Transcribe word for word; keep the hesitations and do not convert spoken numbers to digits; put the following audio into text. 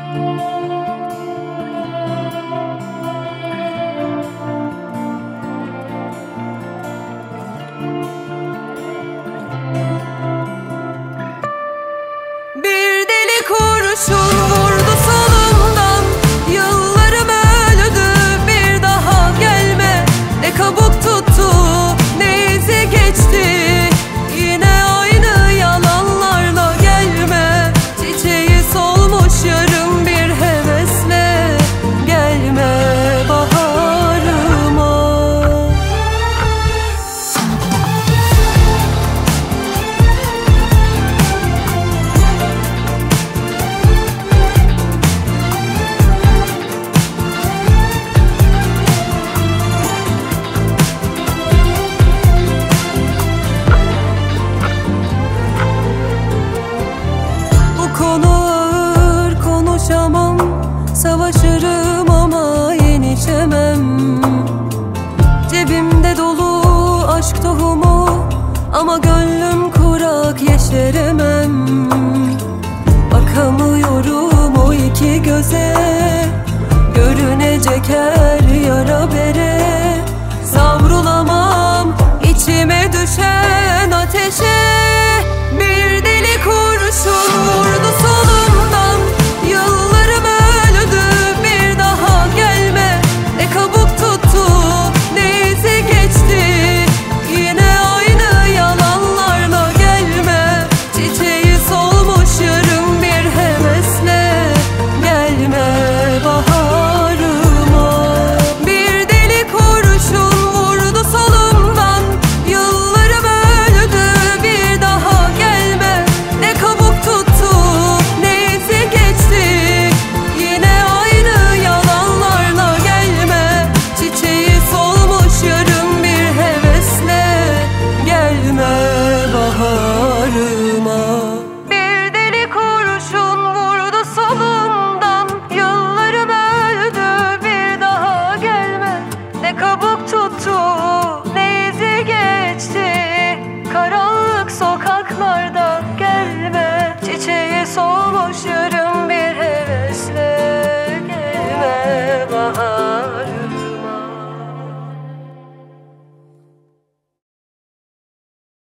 Bir deli kurşun vurdu solumdan, yıllarım öldü bir daha gelme. Ne kabuk tuttu ne izi geçti, yine aynı yalanlarla gelme. Çiçeği solmuş yarım bir hevesle, gelme baharıma. Konuşamam, savaşırım ama yenişemem. Cebimde dolu aşk tohumu ama gönlüm kurak, yeşeremem. Bakamıyorum o iki göze, görünecek her yara bere. Savrulamam içime düşen ateşe.